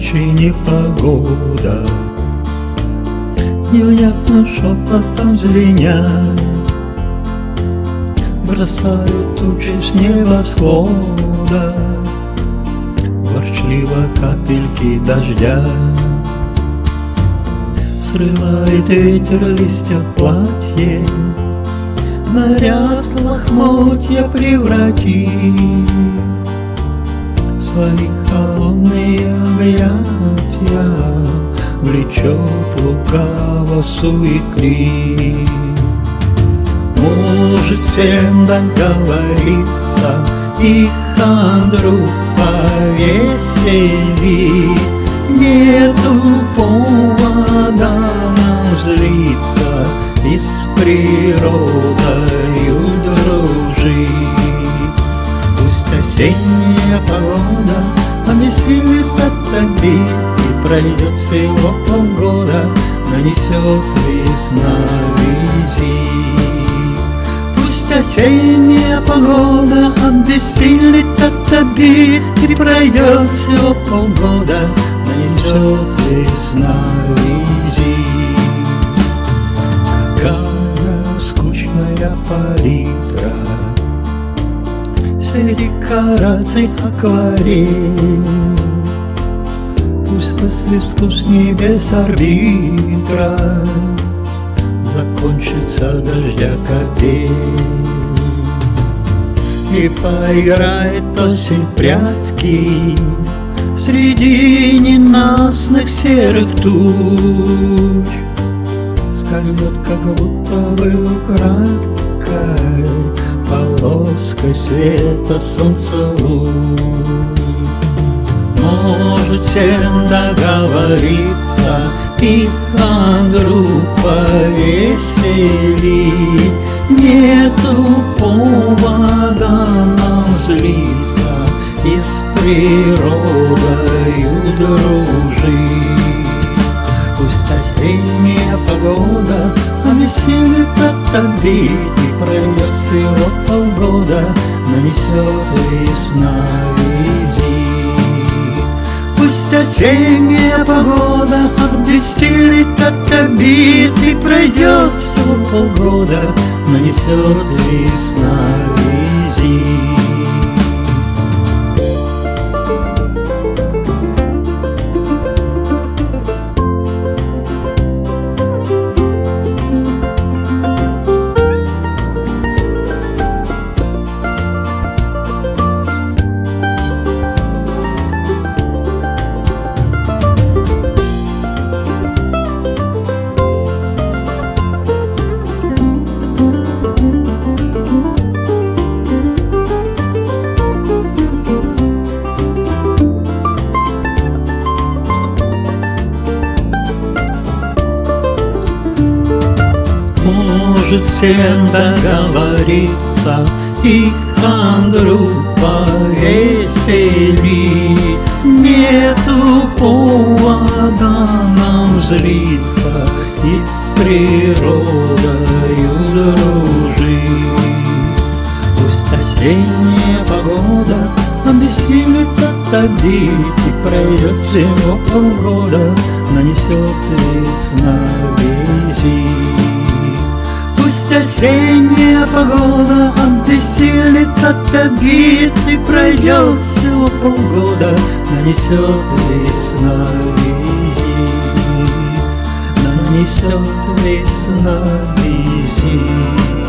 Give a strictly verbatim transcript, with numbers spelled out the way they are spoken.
ночи непогода, невнятно шепотом звеня, бросают тучи с небосвода, ворчливо капельки дождя. Срывает ветер листья в платье, наряд в лохмотья преврати. Свои холодные объятия влечет лукаво суетли. Может всем договориться и хандру повесели. Нету повода нам злиться и с природою дружить. Пусть осенняя погода обессилит от обид, и пройдет всего полгода, нанесет весна визит. Пусть осенняя погода обессилит от обид, и пройдет всего полгода, нанесет весна визит. Какая скучная палитра среди декораций акварель. Пусть по свистку с небес арбитра закончится дождя капель, и поиграет осень прятки среди ненастных серых туч. Скользет как будто бы украдкой полоской света солнца луч. Может всем договориться и хандру повесели. Нету повода нам злиться и с природою дружить. Пусть осенняя погода обессилит от обид, и пройдет всего полгода, нанесет весна визит. Пусть осенняя погода обессилит от обид, и пройдет всего полгода, нанесет весна визит. Может всем договориться и хандру повесели. Нету повода нам злиться и с природою дружить. Пусть осенняя погода обессилит от обид, и пройдет всего полгода, нанесет весна визит. Пусть осенняя погода обессилит от обид, и пройдет всего полгода, нанесет весна визит. Нанесет весна визит.